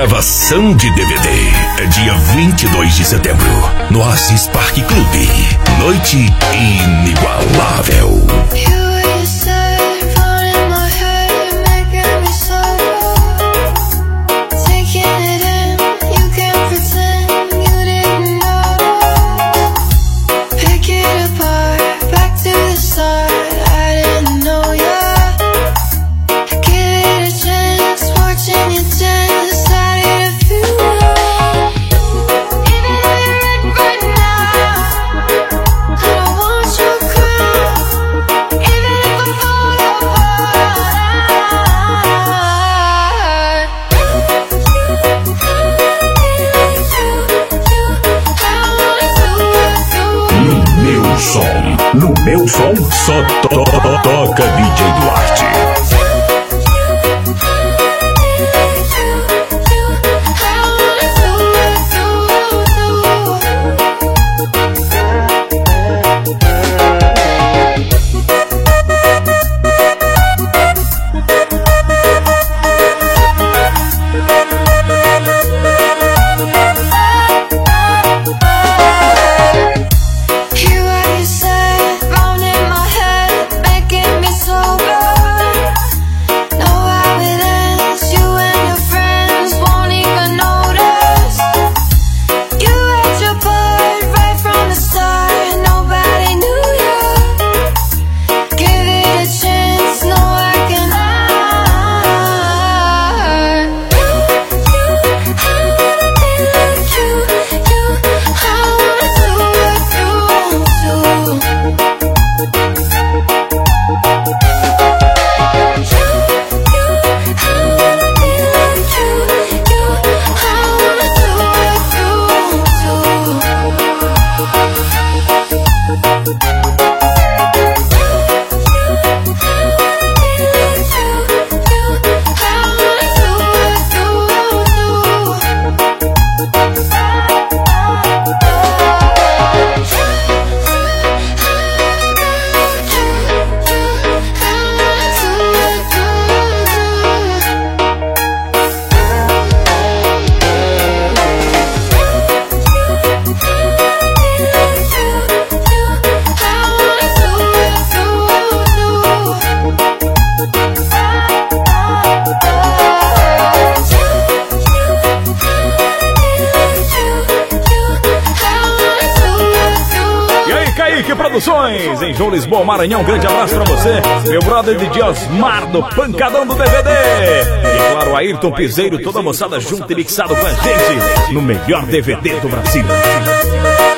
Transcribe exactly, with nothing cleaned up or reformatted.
gravação de D V D. É dia vinte e dois de setembro, no Assis Parque Clube. Noite inigualável. No meu som, só to to to toca D J Duarte. Produções em João Lisboa, Maranhão. Um grande abraço pra você, meu brother de Osmar do Pancadão do D V D. E claro, Ayrton Piseiro, toda a moçada junto e mixado com a gente no melhor D V D do Brasil.